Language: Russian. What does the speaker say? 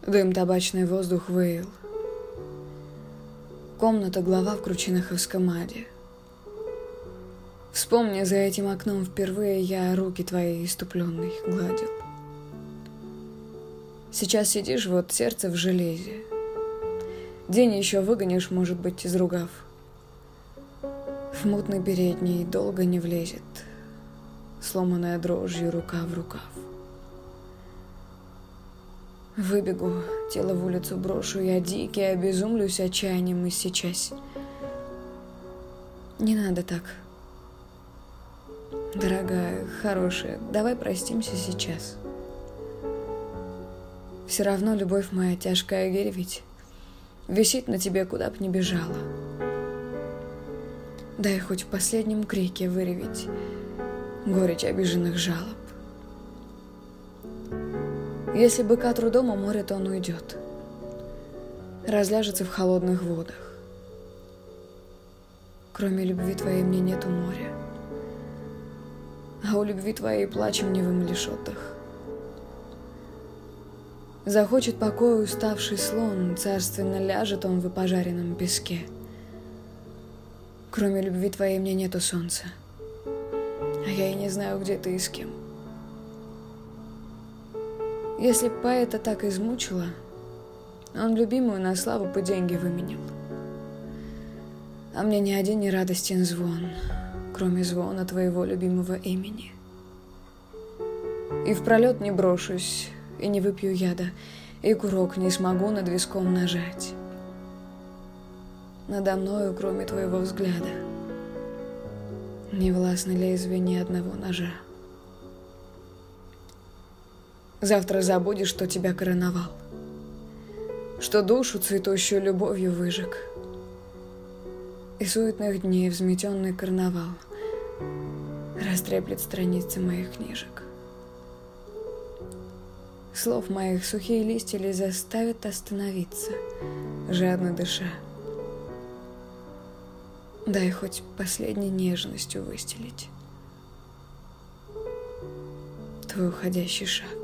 Дым, табачный воздух выил. Комната, глава в кручинаховском аде. Вспомни, за этим окном впервые я руки твои иступленные гладил. Сейчас сидишь, вот сердце в железе. День еще выгонишь, может быть, изругав. В мутный передний долго не влезет, сломанная дрожью рука в рукав. Выбегу, тело в улицу брошу, я дикий, обезумлюсь отчаянием иссечась. Не надо так. Дорогая, хорошая, давай простимся сейчас. Все равно любовь моя тяжкая гирь ведь висит на тебе, куда б ни бежала. Дай хоть в последнем крике выреветь горечь обиженных жалоб. Если быка трудом уморит, он уйдет, разляжется в холодных водах. Кроме любви твоей мне нету моря, а у любви твоей плачем не вымолишь отдых. Захочет покоя уставший слон, царственно ляжет он в пожаренном песке. Кроме любви твоей мне нету солнца, а я и не знаю, где ты и с кем. Если б поэта так измучила, он любимую на славу по деньги выменял. А мне ни один не радостен звон, кроме звона твоего любимого имени. И в пролет не брошусь, и не выпью яда, и курок не смогу над виском нажать. Надо мною, кроме твоего взгляда, не властно лезвие ни одного ножа. Завтра забудешь, что тебя короновал, что душу цветущую любовью выжег, и суетных дней взметенный карнавал растреплет страницы моих книжек. Слов моих сухие листья ли заставят остановиться, жадно дыша. Дай хоть последней нежностью выстелить твой уходящий шаг.